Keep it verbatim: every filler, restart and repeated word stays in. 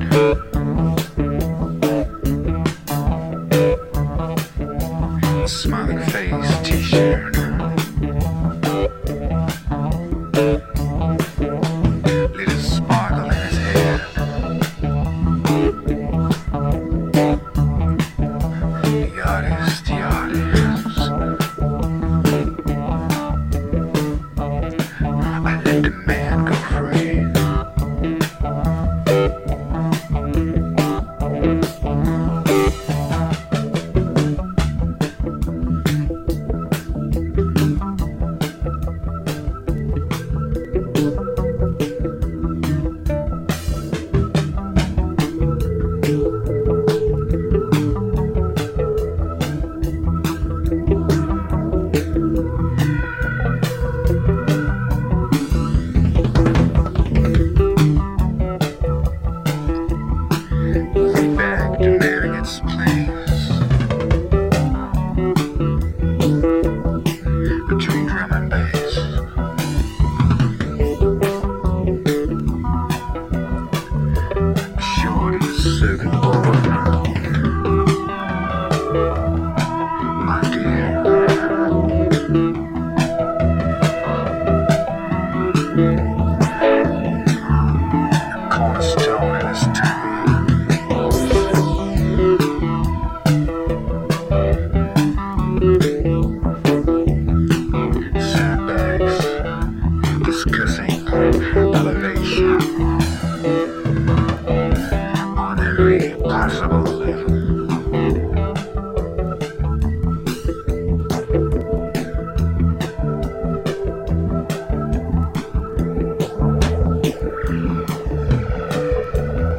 Smiling face, t-shirt. Little sparkle in his hair. The artist, the artist. I let the man go free. Back to Marionette's place, between drum and bass. Short circuit board, my dear. Cornerstone in his time. Sandbags, discussing elevation on every possible level.